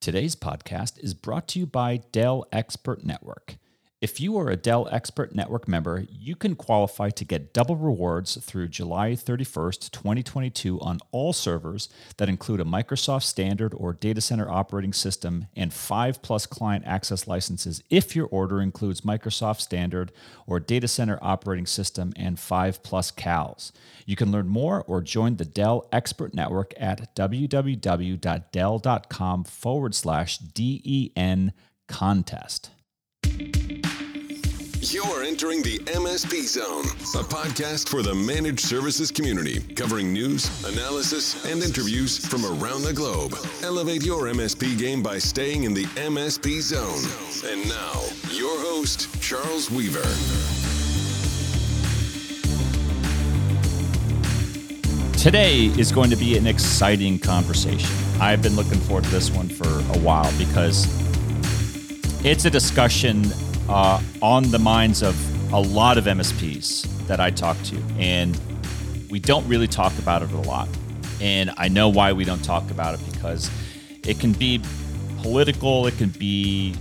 Today's podcast is brought to you by Dell Expert Network. If you are a Dell Expert Network member, you can qualify to get double rewards through July 31st, 2022 on all servers that include a Microsoft Standard or Data Center operating system and 5+ client access licenses if your order includes Microsoft Standard or Data Center operating system and 5+ CALs. You can learn more or join the Dell Expert Network at www.dell.com/DEN contest. You're entering the MSP Zone, a podcast for the managed services community, covering news, analysis, and interviews from around the globe. Elevate your MSP game by staying in the MSP Zone. And now, your host, Charles Weaver. Today is going to be an exciting conversation. I've been looking forward to this one for a while because it's a discussion on the minds of a lot of MSPs that I talk to, and we don't really talk about it a lot. And I know why we don't talk about it, because it can be political, it can be,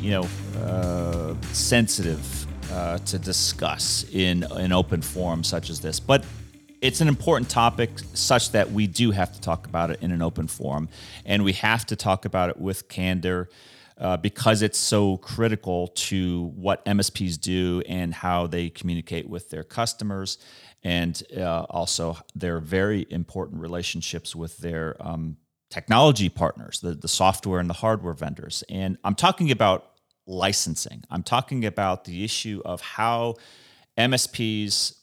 sensitive to discuss in an open forum such as this. But it's an important topic such that we do have to talk about it in an open forum, and we have to talk about it with candor. Because it's so critical to what MSPs do and how they communicate with their customers, and also their very important relationships with their technology partners, the software and the hardware vendors. And I'm talking about licensing. I'm talking about the issue of how MSPs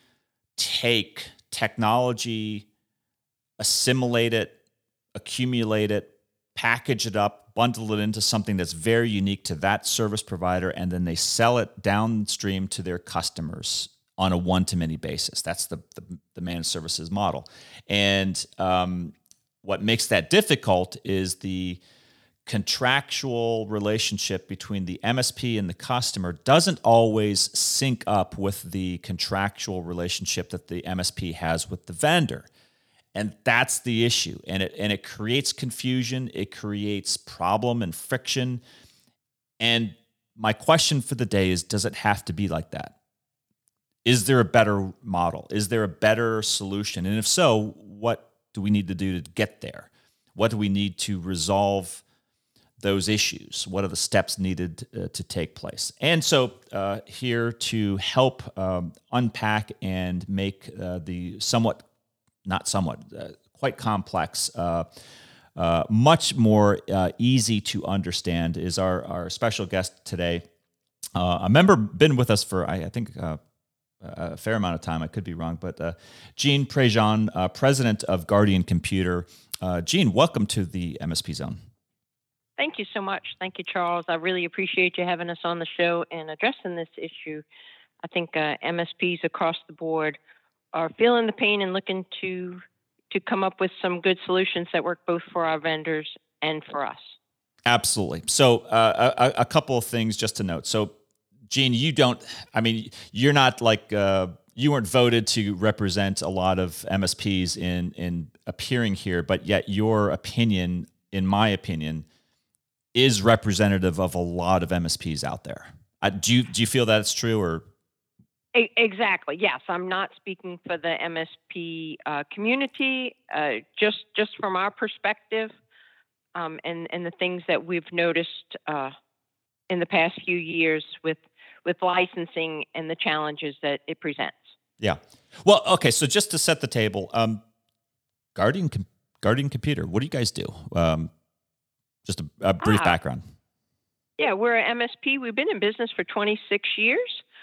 take technology, assimilate it, accumulate it, package it up, bundle it into something that's very unique to that service provider, and then they sell it downstream to their customers on a one-to-many basis. That's the managed services model. And what makes that difficult is the contractual relationship between the MSP and the customer doesn't always sync up with the contractual relationship that the MSP has with the vendor. And that's the issue. And it creates confusion. It creates problem and friction. And my question for the day is, does it have to be like that? Is there a better model? Is there a better solution? And if so, what do we need to do to get there? What do we need to resolve those issues? What are the steps needed to take place? And so here to help unpack and make the quite complex, much more easy to understand is our special guest today. A member, been with us for, I think, a fair amount of time. I could be wrong, but Jean Prejean, president of Guardian Computer. Jean, welcome to the MSP Zone. Thank you so much. Thank you, Charles. I really appreciate you having us on the show and addressing this issue. I think MSPs across the board are feeling the pain and looking to come up with some good solutions that work both for our vendors and for us. Absolutely. So a couple of things just to note. So, Jean, you're not like, you weren't voted to represent a lot of MSPs in appearing here, but yet your opinion, in my opinion, is representative of a lot of MSPs out there. Do you feel that it's true, or? Exactly. Yes, I'm not speaking for the MSP community. Just from our perspective, and the things that we've noticed in the past few years with licensing and the challenges that it presents. Yeah. Well, okay. So just to set the table, Guardian Computer, what do you guys do? Just a brief background. Yeah, we're an MSP. We've been in business for 26 years.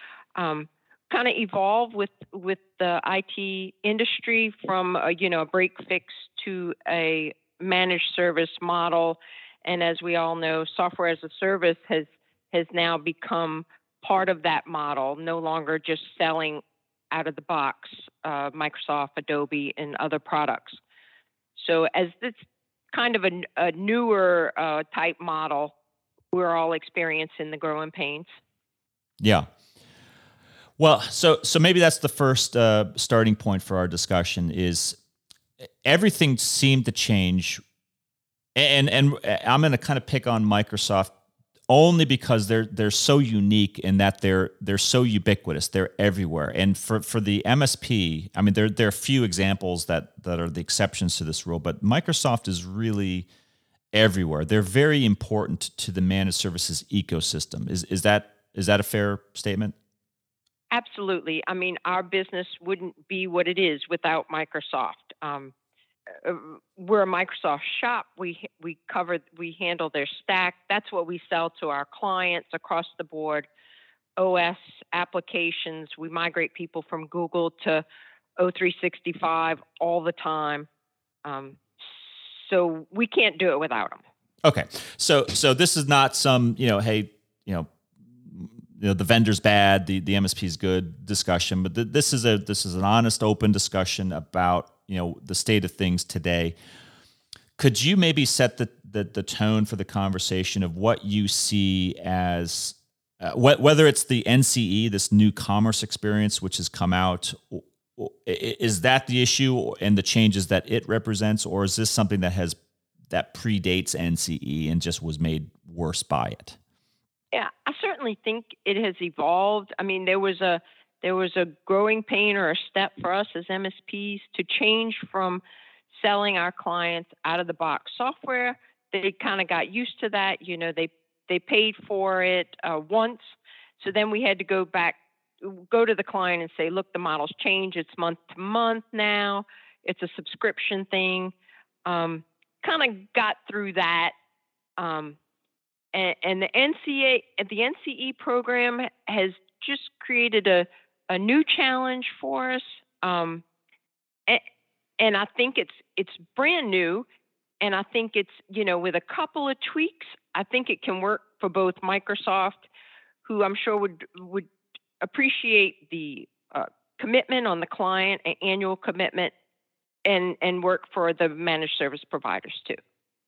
Kind of evolve with the IT industry from a break fix to a managed service model, and as we all know, software as a service has now become part of that model. No longer just selling out of the box, Microsoft, Adobe, and other products. So as this kind of a newer type model, we're all experiencing the growing pains. Yeah. Well, so maybe that's the first starting point for our discussion. Is everything seemed to change And I'm going to kind of pick on Microsoft only because they're so unique in that they're so ubiquitous. They're everywhere. And for the MSP, I mean, there are a few examples that are the exceptions to this rule, but Microsoft is really everywhere. They're very important to the managed services ecosystem. Is that a fair statement? Absolutely. I mean, our business wouldn't be what it is without Microsoft. We're a Microsoft shop. We handle their stack. That's what we sell to our clients across the board. OS applications. We migrate people from Google to O365 all the time. So we can't do it without them. Okay. So this is not some, hey, the vendor's bad, the MSP is good discussion, but this is an honest, open discussion about the state of things today. Could you maybe set the tone for the conversation of what you see as whether it's the NCE, this new commerce experience which has come out, is that the issue and the changes that it represents, or is this something that predates NCE and just was made worse by it? Yeah, I certainly think it has evolved. I mean, there was a growing pain or a step for us as MSPs to change from selling our clients out of the box software. They kind of got used to that. They paid for it once. So then we had to go to the client and say, look, the model's changed. It's month to month now. It's a subscription thing. Kind of got through that. And the NCE program has just created a new challenge for us. And I think it's brand new. And I think it's, with a couple of tweaks, I think it can work for both Microsoft, who I'm sure would appreciate the commitment on the client, an annual commitment, and work for the managed service providers too.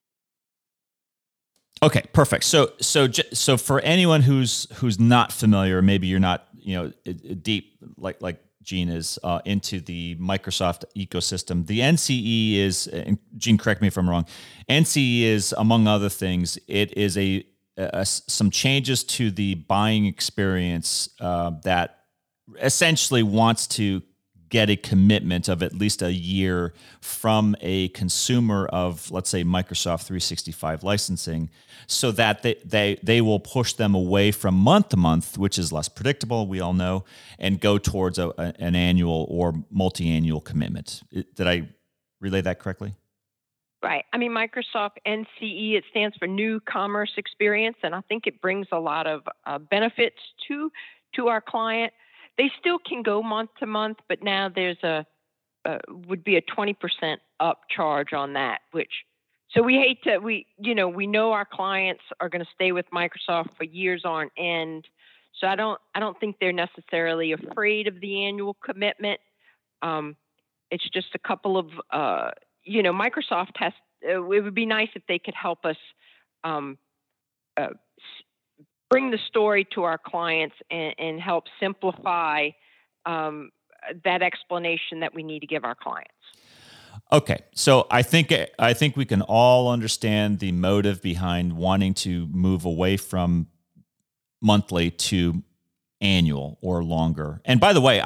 Okay, perfect. So for anyone who's not familiar, maybe you're not deep like Gene is into the Microsoft ecosystem. The NCE is, and Gene, correct me if I'm wrong. NCE is, among other things, it is some changes to the buying experience that essentially wants to get a commitment of at least a year from a consumer of, let's say, Microsoft 365 licensing, so that they will push them away from month to month, which is less predictable, we all know, and go towards an annual or multi-annual commitment. Did I relay that correctly? Right. I mean, Microsoft NCE, it stands for New Commerce Experience, and I think it brings a lot of benefits to our client. They still can go month to month, but now there's would be a 20% upcharge on that, so we know our clients are going to stay with Microsoft for years on end. So I don't think they're necessarily afraid of the annual commitment. It's just a couple of, Microsoft has, it would be nice if they could help us bring the story to our clients and help simplify that explanation that we need to give our clients. Okay, so I think we can all understand the motive behind wanting to move away from monthly to annual or longer. And by the way,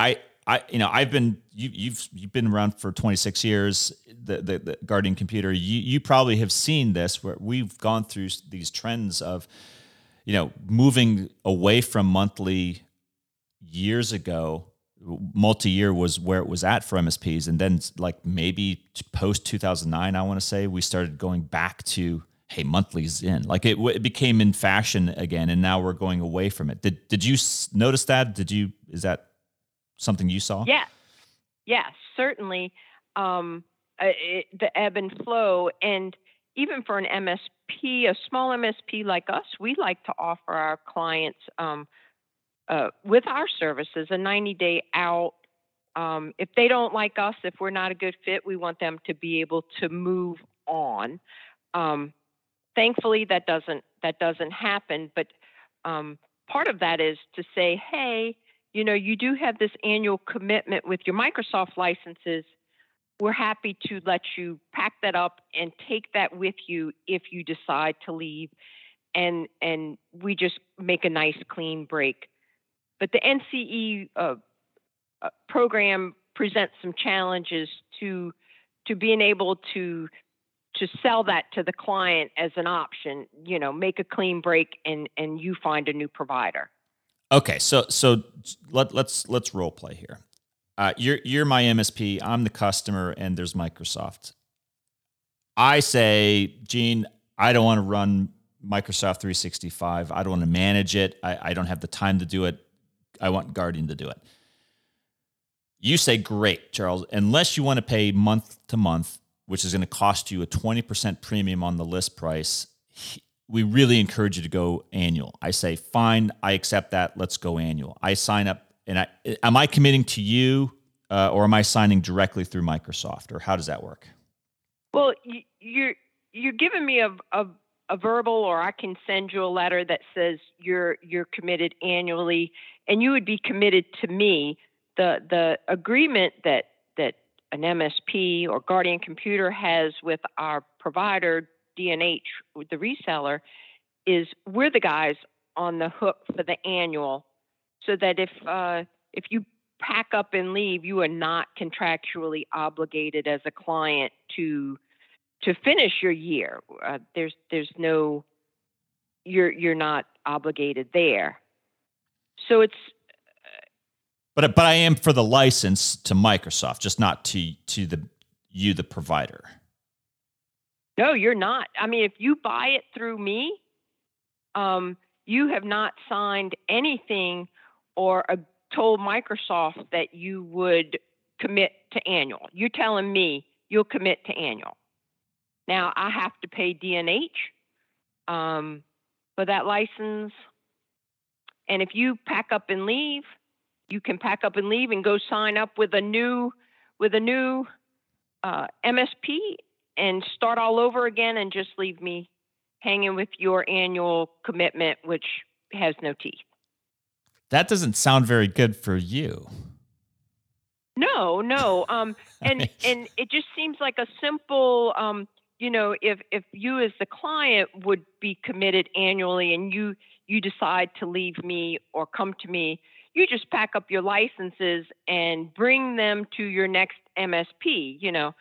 you've been around for 26 years. The Guardian Computer, you probably have seen this, where we've gone through these trends of moving away from monthly years ago. Multi-year was where it was at for MSPs. And then like maybe post 2009, I want to say, we started going back to, hey, monthly's in. Like it became in fashion again, and now we're going away from it. Did you notice that? Is that something you saw? Yeah, certainly. The ebb and flow, and even for an MSP, a small MSP like us, we like to offer our clients with our services a 90-day out. If they don't like us, if we're not a good fit, we want them to be able to move on. Thankfully, that doesn't happen. But part of that is to say, hey, you do have this annual commitment with your Microsoft licenses. we're happy to let you pack that up and take that with you if you decide to leave. And we just make a nice clean break. But the NCE program presents some challenges to being able to sell that to the client as an option. Make a clean break and you find a new provider. Okay, so let's role play here. You're my MSP. I'm the customer, and there's Microsoft. I say, Gene, I don't want to run Microsoft 365. I don't want to manage it. I don't have the time to do it. I want Guardian to do it. You say, great, Charles, unless you want to pay month to month, which is going to cost you a 20% premium on the list price, we really encourage you to go annual. I say, fine, I accept that. Let's go annual. I sign up, and am I committing to you, or am I signing directly through Microsoft, or how does that work? Well, you're giving me a verbal, or I can send you a letter that says you're committed annually, and you would be committed to me. The agreement that an MSP or Guardian Computer has with our provider, D&H, the reseller, is we're the guys on the hook for the annual, so that if you pack up and leave, you are not contractually obligated as a client to finish your year. There's no, you're not obligated there. So it's. But I am for the license to Microsoft, just not to the provider. No, you're not. I mean, if you buy it through me, you have not signed anything or told Microsoft that you would commit to annual. You're telling me you'll commit to annual. Now, I have to pay D&H for that license. And if you pack up and leave, you can pack up and leave and go sign up with a new MSP and start all over again and just leave me hanging with your annual commitment, which has no teeth. That doesn't sound very good for you. No. And it just seems like a simple, if you as the client would be committed annually and you decide to leave me or come to me, you just pack up your licenses and bring them to your next MSP.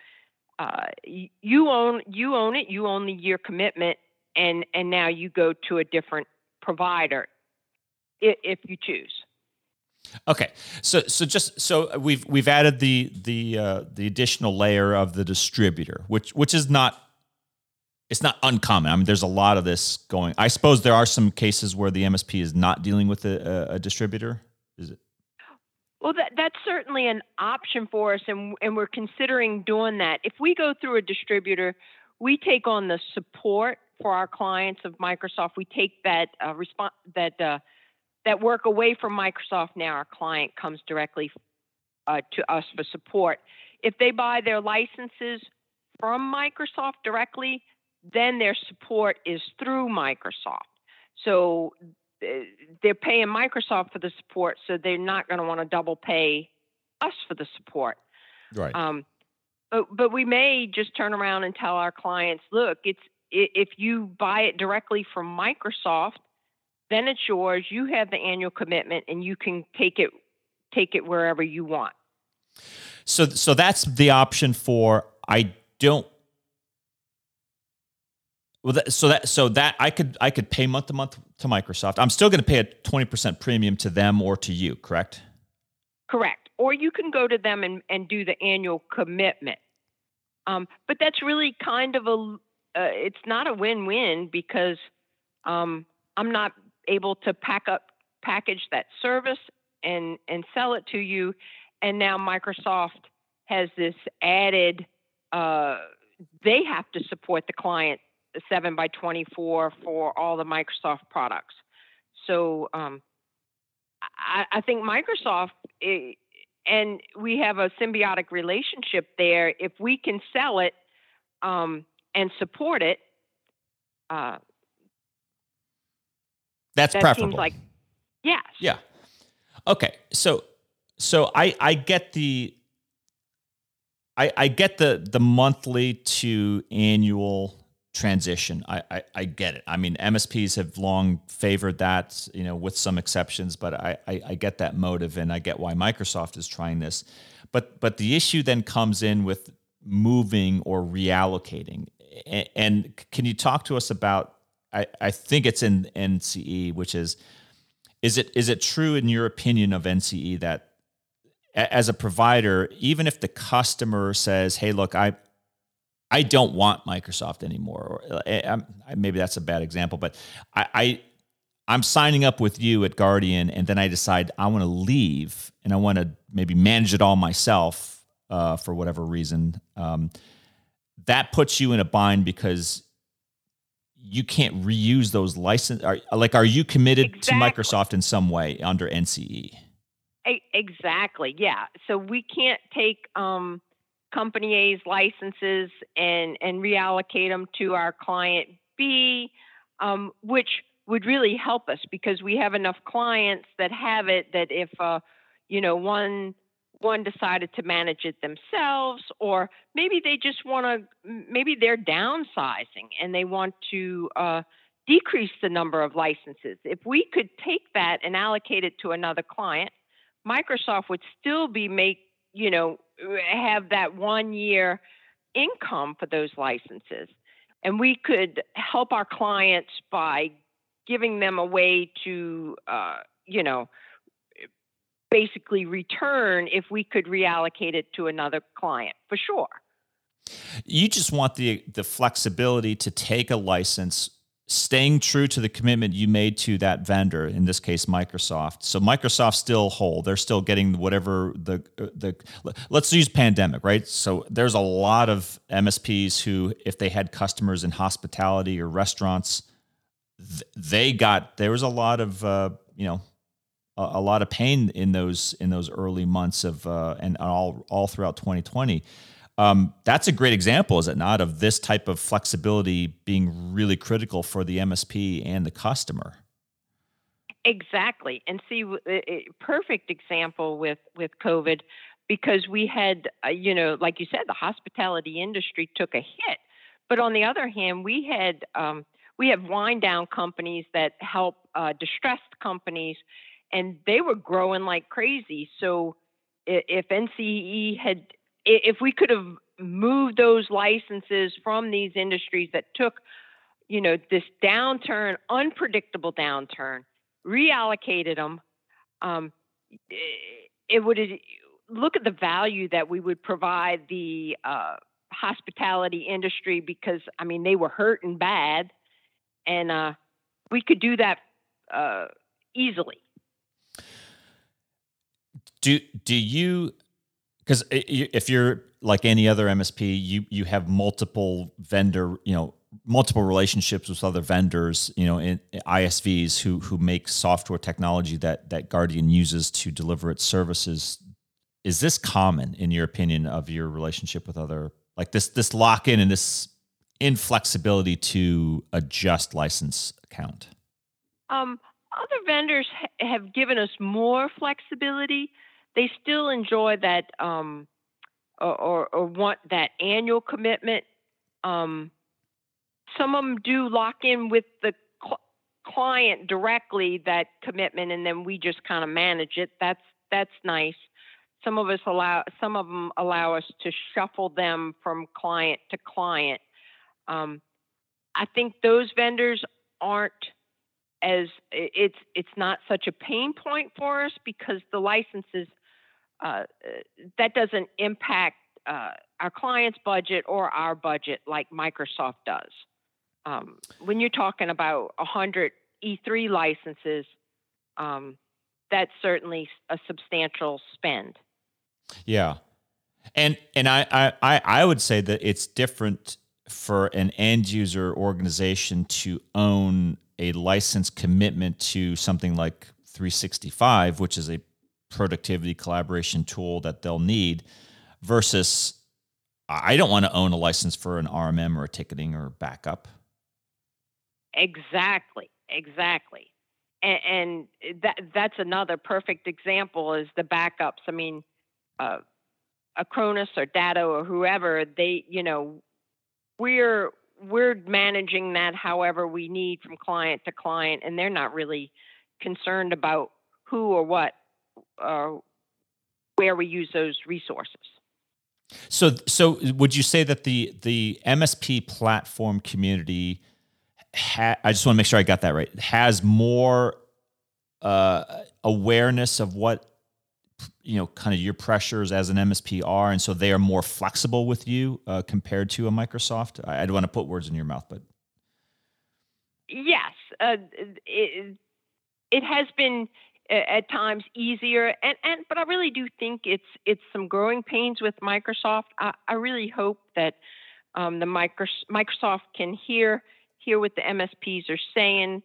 You own it. You own the year commitment, and now you go to a different provider if you choose. Okay, so we've added the additional layer of the distributor, which is not. It's not uncommon. I mean, there's a lot of this going. I suppose there are some cases where the MSP is not dealing with a distributor. Is it? Well, that's certainly an option for us, and we're considering doing that. If we go through a distributor, we take on the support for our clients of Microsoft. We take that that work away from Microsoft. Now our client comes directly to us for support. If they buy their licenses from Microsoft directly, then their support is through Microsoft. So they're paying Microsoft for the support, so they're not going to want to double pay us for the support. Right. But we may just turn around and tell our clients, look, if you buy it directly from Microsoft, then it's yours. You have the annual commitment, and you can take it wherever you want. So that's the option for I don't. Well, so that I could pay month to month to Microsoft. I'm still going to pay a 20% premium to them or to you, correct? Correct. Or you can go to them and do the annual commitment. But that's really kind of it's not a win-win because I'm not able to package that service and sell it to you. And now Microsoft has this added, they have to support the client 7x24 for all the Microsoft products. So I think Microsoft, and we have a symbiotic relationship there. If we can sell it and support it, that's that preferable. Seems like, yes. Yeah. Okay. So I get I get the monthly to annual transition. I get it. I mean, MSPs have long favored that, with some exceptions, but I get that motive, and I get why Microsoft is trying this. But the issue then comes in with moving or reallocating. And can you talk to us about, I think it's in NCE, which is it true in your opinion of NCE that as a provider, even if the customer says, hey, look, I don't want Microsoft anymore, or maybe that's a bad example, but I'm signing up with you at Guardian, and then I decide I want to leave and I want to maybe manage it all myself for whatever reason, that puts you in a bind because you can't reuse those licenses. Are you committed Exactly. to Microsoft in some way under NCE? Exactly. Yeah. So we can't take company A's licenses and reallocate them to our client B, which would really help us because we have enough clients that have it that if one decided to manage it themselves, or maybe they just want to, maybe they're downsizing and they want to decrease the number of licenses. If we could take that and allocate it to another client, Microsoft would still have that 1 year income for those licenses. And we could help our clients by giving them a way to, basically return if we could reallocate it to another client, for sure. You just want the flexibility to take a license, staying true to the commitment you made to that vendor, in this case, Microsoft. So Microsoft's still whole. They're still getting whatever let's use pandemic, right? So there's a lot of MSPs who, if they had customers in hospitality or restaurants, there was a lot of, a lot of pain in those early months of, and all throughout 2020. That's a great example, is it not, of this type of flexibility being really critical for the MSP and the customer? Exactly. And see, a perfect example with COVID, because we had, like you said, the hospitality industry took a hit. But on the other hand, we have wind down companies that help distressed companies, and they were growing like crazy. So if NCE if we could have moved those licenses from these industries that took, this downturn, unpredictable downturn, reallocated them, it would look at the value that we would provide the hospitality industry, because they were hurting bad, and we could do that easily. Do you? Because if you're like any other MSP, you have multiple multiple relationships with other vendors, in ISVs who make software technology that Guardian uses to deliver its services. Is this common, in your opinion, of your relationship with other, like this lock-in and this inflexibility to adjust license count? Other vendors have given us more flexibility. They still enjoy that or want that annual commitment. Some of them do lock in with the client directly, that commitment, and then we just kind of manage it. That's nice. Some of them allow us to shuffle them from client to client. I think those vendors aren't as it's not such a pain point for us, because the licenses that doesn't impact our client's budget or our budget like Microsoft does. When you're talking about 100 E3 licenses, that's certainly a substantial spend. Yeah, and I would say that it's different for an end user organization to own a license commitment to something like 365, which is a productivity collaboration tool that they'll need, versus I don't want to own a license for an RMM or a ticketing or backup. Exactly. And that's another perfect example, is the backups. Acronis or Datto or whoever, they, we're managing that however we need from client to client, and they're not really concerned about who or what where we use those resources. So would you say that the MSP platform community, I just want to make sure I got that right, has more awareness of what kind of your pressures as an MSP are, and so they are more flexible with you compared to a Microsoft? I don't want to put words in your mouth, but yes, it has been at times easier, but I really do think it's some growing pains with Microsoft. I really hope that the Microsoft can hear what the MSPs are saying,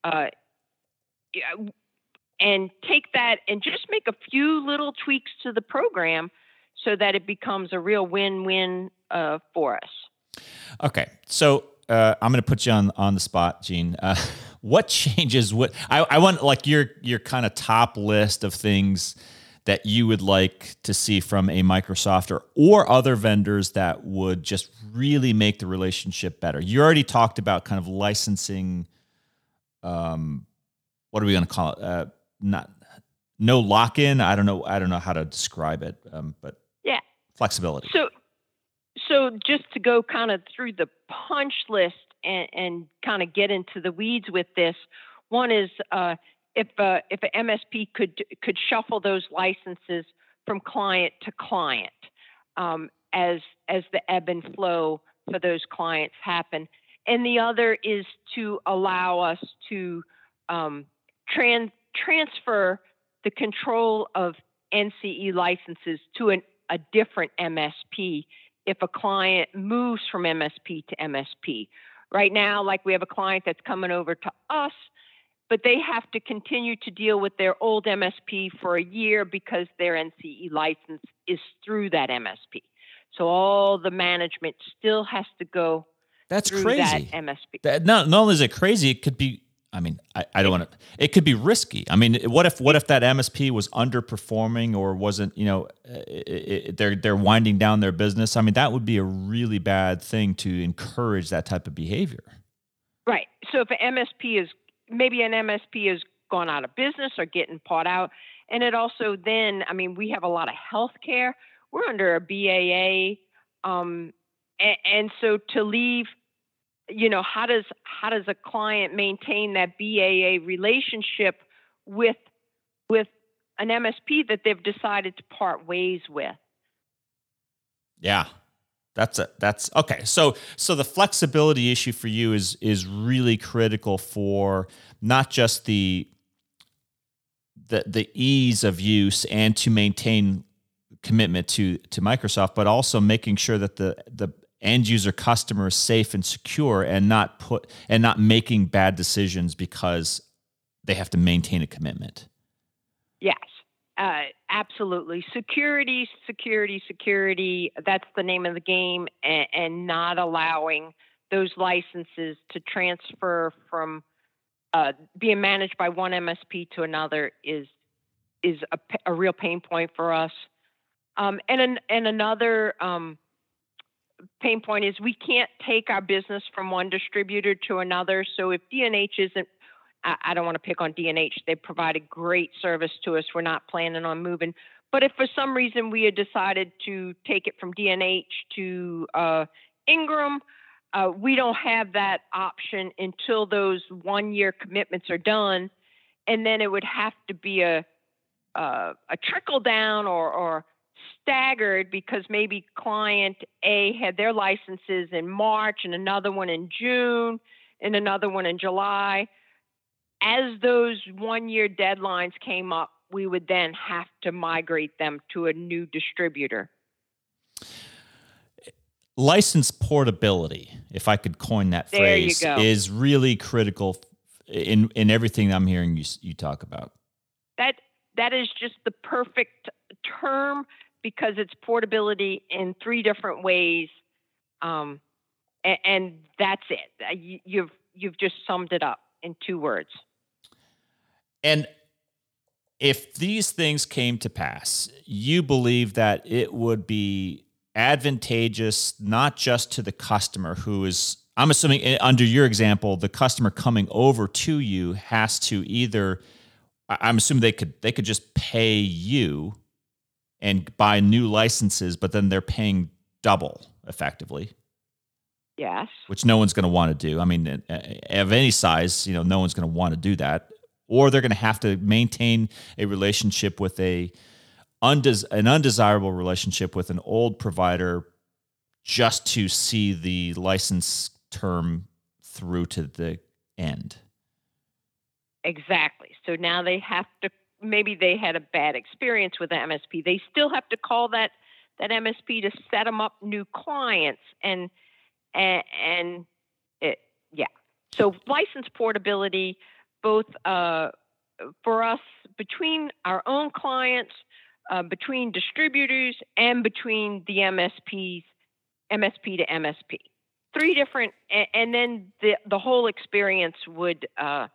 and take that and just make a few little tweaks to the program so that it becomes a real win-win for us. Okay, so I'm going to put you on the spot, Jean. What changes? What I want, like your kind of top list of things that you would like to see from a Microsoft or other vendors that would just really make the relationship better. You already talked about kind of licensing. What are we going to call it? No lock-in. I don't know how to describe it. But yeah, flexibility. So just to go kind of through the punch list and kind of get into the weeds with this, one is if an MSP could shuffle those licenses from client to client as the ebb and flow for those clients happen, and the other is to allow us to transfer the control of NCE licenses to a different MSP if a client moves from MSP to MSP. Right now, like we have a client that's coming over to us, but they have to continue to deal with their old MSP for a year because their NCE license is through that MSP. So all the management still has to go through that MSP. Not only is it crazy, it could be, I don't want to, it could be risky. What if that MSP was underperforming or wasn't, they're winding down their business? That would be a really bad thing to encourage that type of behavior. Right. So if an MSP has gone out of business or getting bought out, and it also then, we have a lot of healthcare. We're under a BAA, and so to leave. How does a client maintain that BAA relationship with an MSP that they've decided to part ways with? Yeah, that's okay. So the flexibility issue for you is really critical for not just the ease of use and to maintain commitment to Microsoft, but also making sure that the end user customer is safe and secure and not making bad decisions because they have to maintain a commitment. Yes, absolutely. Security. That's the name of the game, and not allowing those licenses to transfer from being managed by one MSP to another is a real pain point for us. And another pain point is we can't take our business from one distributor to another. So if D&H isn't, I don't want to pick on D&H. They provided great service to us. We're not planning on moving. But if for some reason we had decided to take it from D&H to Ingram, we don't have that option until those 1-year commitments are done. And then it would have to be a trickle down or staggered, because maybe client A had their licenses in March and another one in June and another one in July. As those 1-year deadlines came up, we would then have to migrate them to a new distributor. License portability, if I could coin that phrase, is really critical in everything I'm hearing you talk about. That is just the perfect term, because it's portability in 3 different ways, and that's it. You've just summed it up in 2 words. And if these things came to pass, you believe that it would be advantageous not just to the customer who is, I'm assuming under your example, the customer coming over to you has to either, I'm assuming they could just pay you and buy new licenses, but then they're paying double effectively. Yes. Which no one's going to want to do. I mean, of any size, no one's going to want to do that. Or they're going to have to maintain a relationship with an undesirable relationship with an old provider just to see the license term through to the end. Exactly. So now they have to, maybe they had a bad experience with the MSP. They still have to call that MSP to set them up new clients and it, yeah. So license portability, both for us between our own clients, between distributors, and between the MSP to MSP. 3 different, and then the whole experience would, I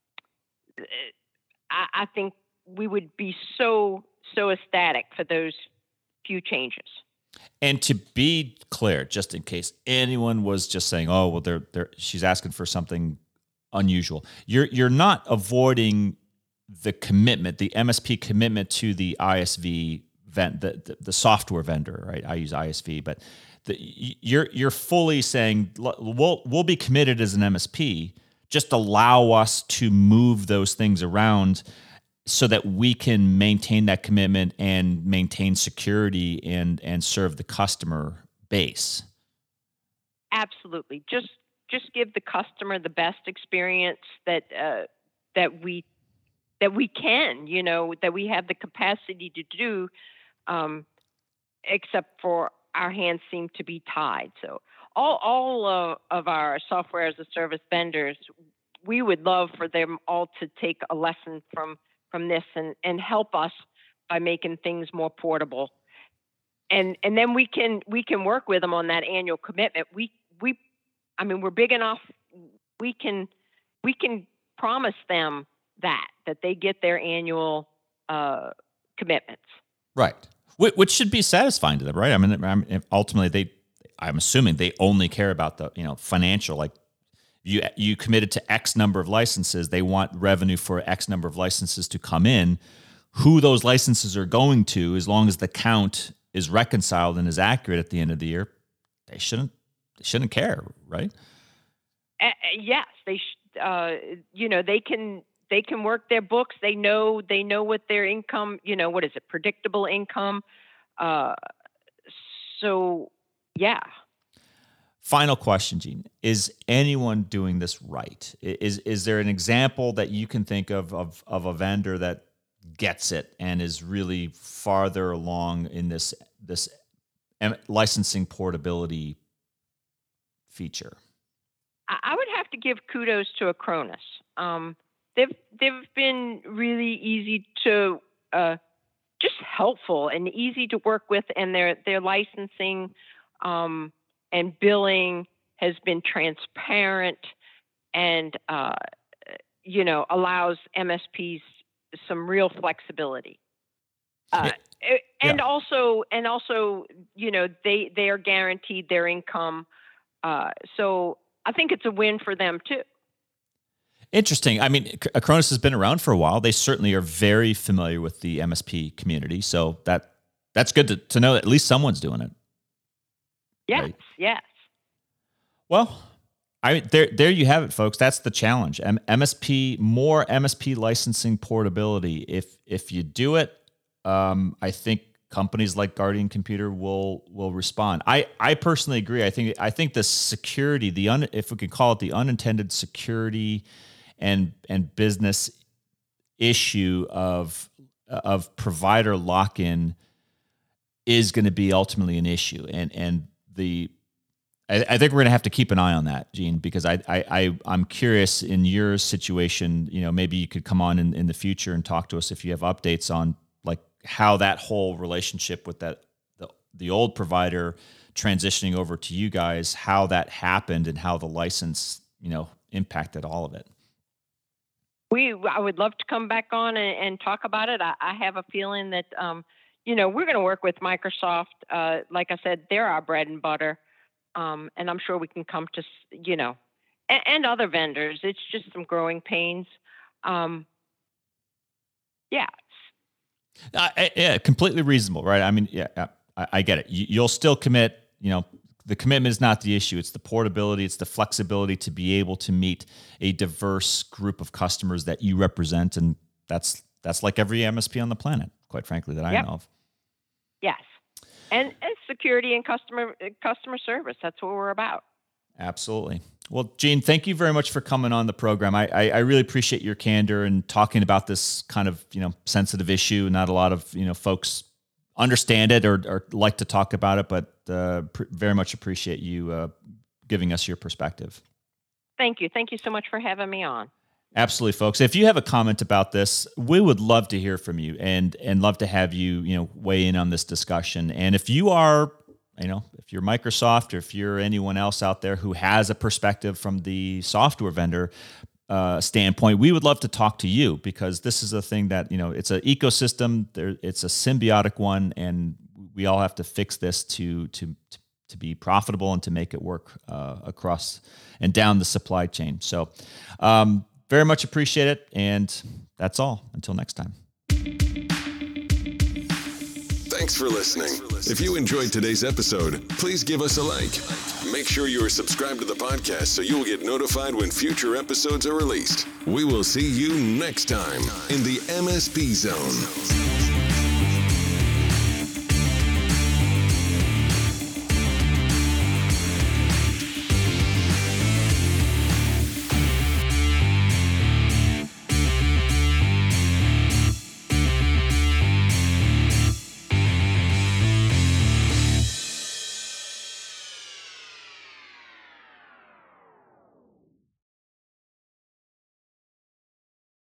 think we would be so ecstatic for those few changes. And to be clear, just in case anyone was just saying, "Oh, well, she's asking for something unusual," you're not avoiding the commitment, the MSP commitment to the ISV the software vendor, right? I use ISV, but you're fully saying we'll be committed as an MSP. Just allow us to move those things around so that we can maintain that commitment and maintain security and serve the customer base. Absolutely. Just give the customer the best experience that we can, that we have the capacity to do, except for our hands seem to be tied. So all of our software as a service vendors, we would love for them all to take a lesson from this and help us by making things more portable. And then we can work with them on that annual commitment. We're big enough. We can promise them that they get their annual commitments. Right. Which should be satisfying to them, right? I mean, ultimately I'm assuming they only care about the, financial, like you committed to X number of licenses. They want revenue for X number of licenses to come in. Who those licenses are going to, as long as the count is reconciled and is accurate at the end of the year, they shouldn't care, right? Yes, they they can work their books. They know what their income, what is it, predictable income. So yeah. Final question, Gene. Is anyone doing this right? Is there an example that you can think of a vendor that gets it and is really farther along in this licensing portability feature? I would have to give kudos to Acronis. They've been really easy to, just helpful and easy to work with, and their licensing and billing has been transparent and allows MSPs some real flexibility. And also, they are guaranteed their income. So I think it's a win for them too. Interesting. I mean, Acronis has been around for a while. They certainly are very familiar with the MSP community. So that's good to know that at least someone's doing it. Yes, right? Yes. Well, there you have it, folks. That's the challenge. More MSP licensing portability. If you do it, I think companies like Guardian Computer will respond. I personally agree. I think the security, if we could call it the unintended security and business issue of provider lock-in is going to be ultimately an issue, and I think we're going to have to keep an eye on that, Gene, because I'm curious in your situation. Maybe you could come on in the future and talk to us if you have updates on like how that whole relationship with the old provider transitioning over to you guys, how that happened and how the license impacted all of it. I would love to come back on and talk about it. I have a feeling that, we're going to work with Microsoft. Like I said, they're our bread and butter. And I'm sure we can come to, and other vendors. It's just some growing pains. Yeah. Yeah, completely reasonable, right? I mean, I get it. You'll still commit, the commitment is not the issue. It's the portability. It's the flexibility to be able to meet a diverse group of customers that you represent. And that's like every MSP on the planet, quite frankly, that I know of. Yes. And security and customer service. That's what we're about. Absolutely. Well, Jean, thank you very much for coming on the program. I really appreciate your candor and talking about this kind of, sensitive issue. Not a lot of, folks understand it or like to talk about it, but very much appreciate you giving us your perspective. Thank you. Thank you so much for having me on. Absolutely, folks. If you have a comment about this, we would love to hear from you and love to have you, weigh in on this discussion. And if you are, if you're Microsoft or if you're anyone else out there who has a perspective from the software vendor standpoint, we would love to talk to you, because this is a thing that, it's an ecosystem. It's a symbiotic one, and we all have to fix this to be profitable and to make it work across and down the supply chain. So very much appreciate it. And that's all. Until next time. Thanks for listening. If you enjoyed today's episode, please give us a like. Make sure you are subscribed to the podcast so you will get notified when future episodes are released. We will see you next time in the MSP Zone.